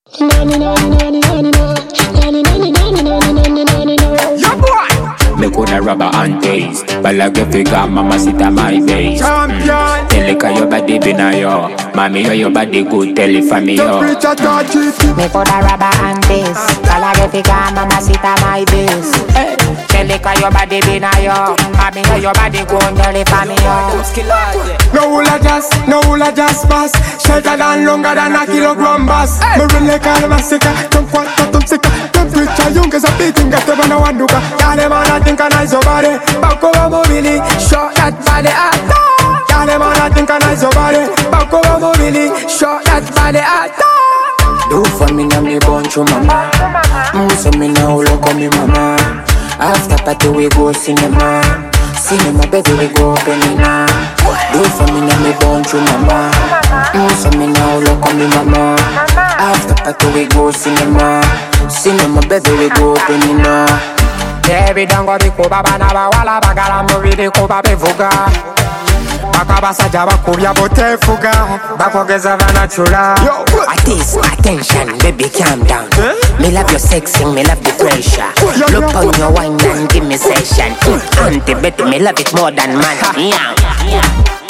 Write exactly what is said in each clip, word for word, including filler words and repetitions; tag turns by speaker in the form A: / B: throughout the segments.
A: Yo boy, me coulda rubber and taste, but like if you got mama sit at my base.
B: Champion.
A: Tell it 'cause your body been a yo, mommy how your body good, tell it for me yo.
B: Me
C: coulda rubber and taste, but like if you got mama sit at my base. Hey. Tell it 'cause your body been a yo, mommy how your body good, tell it for me yo.
B: No hula jazz, no hula jazz pass. Shorter than longer than a kilogram bass. Me really call massacre, jump what to tum sika. Temperature young as a beating, got to run a one duka. Y'all them all a think a nice your body. Back over mobily, short that body out. Y'all them all a think a nice your body. Back over mobily, short that body out.
D: Do for me now me bunch of mama. Mm, so me now look on me mama. After party we go cinema. Cinema baby we go penina. Do for me now me bunch of mama. Mm, so me now look on me mama. After party we go cinema. Cinema baby we go penina.
C: Baby don't go be kuba bana ba wala bagala muri de kuba be vuga. Bakabasa jaba kubya bote fuga. Bakogeza vanachula.
D: Artist, attention, baby calm down. Me love your sexing, me love the pressure. Look on your wine and give me session. Mm, auntie Betty, me love it more than man. Yeah, yeah.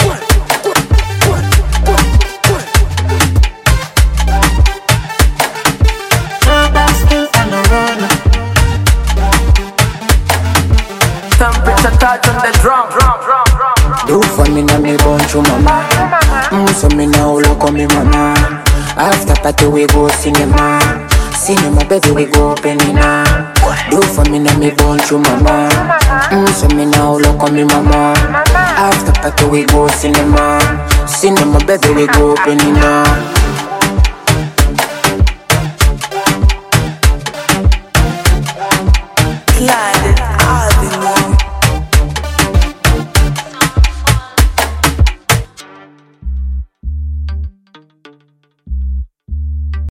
E: Temperature touch on the drum, drum, drum, drum.
D: Do for me now me bunch of mama. Mm, so me now look on me mama. After party we go cinema. Cinema baby we go penina. Do for me now me bunch of mama. Mm, so me now look on me mama. After party we go cinema. Cinema baby we go penina.
E: Class.